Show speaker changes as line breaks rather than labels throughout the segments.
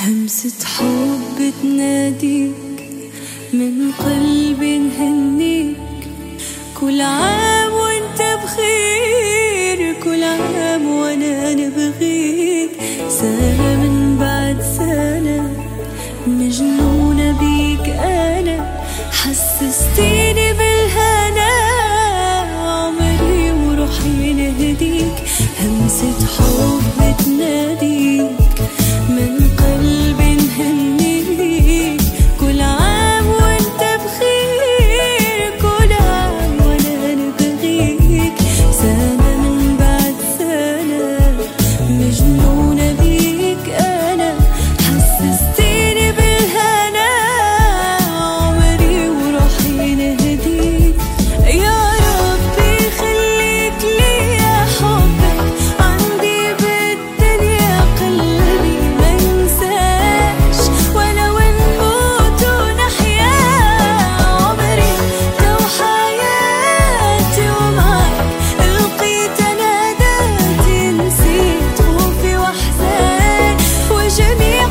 همسة حب تناديك من قلبي نهنيك، كل عام وانت بخير، كل عام وانا نبغيك. سنة من بعد سنة مجنونة بيك أنا، حسستيني بالهنا، عمري وروحي نهديك. همسة حب تناديك من قلبي نهنيك، كل عام وانت بخير، كل عام وانا نبغيك. سنة من بعد سنة مجنونة بيك أنا، حسستيني بالهنا، عمري وروحي نهديك. يا ربي خليك لي يا حبك عندي بالدنيا، قلبي ما ينساش ولو نموت ونحيا. عمري لو حياتي ومعك لقيت انا ذاتي، نسيت خوفي واحزان وجميع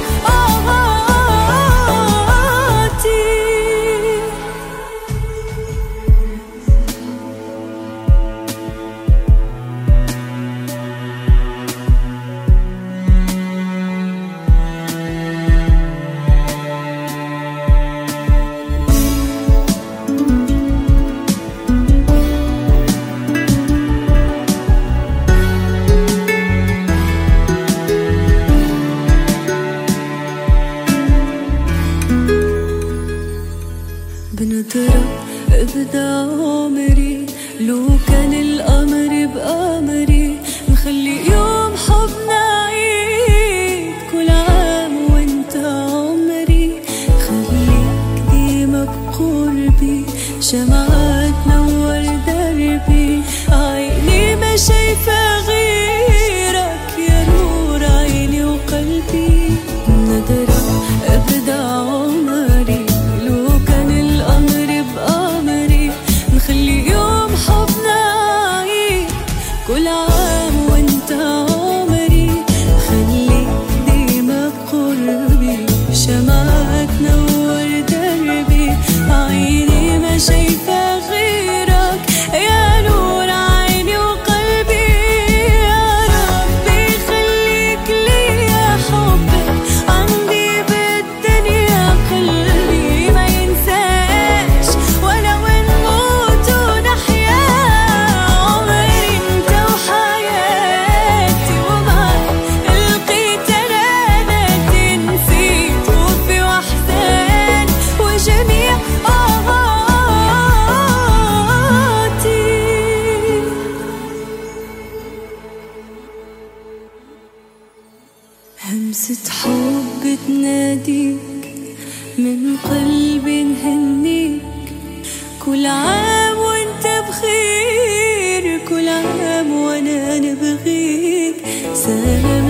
بنضرب ابدا عمري، لو كان القمر بقمري، نخلي يوم حبنا عيد، كل عام وانت عمري. خليك ديما بقربي، شمعة تنور دربي، عيني ما شايفة غيرك يا نور عيني وقلبي. بنضرب ابدا عمري، لو كان القمر بقمري، نخلي يوم حبنا عيد، كل عام وانت عمري. خليك ديما بقربي، شمعة تنور دربي، عيني ما شايفة غيرك يا نور عيني وقلبي. يا ربي خليك لي يا حبك عندي بالدنيا، قلبي ما ينساش ولو نموت ونحيا. عمري انت وحياتي ومعك لقيت انا ذاتي، نسيت خوفي واحزان وجميع همسة حب تناديك من قلبي نهنيك، كل عام وانت بخير، كل عام وانا نبغيك. سلام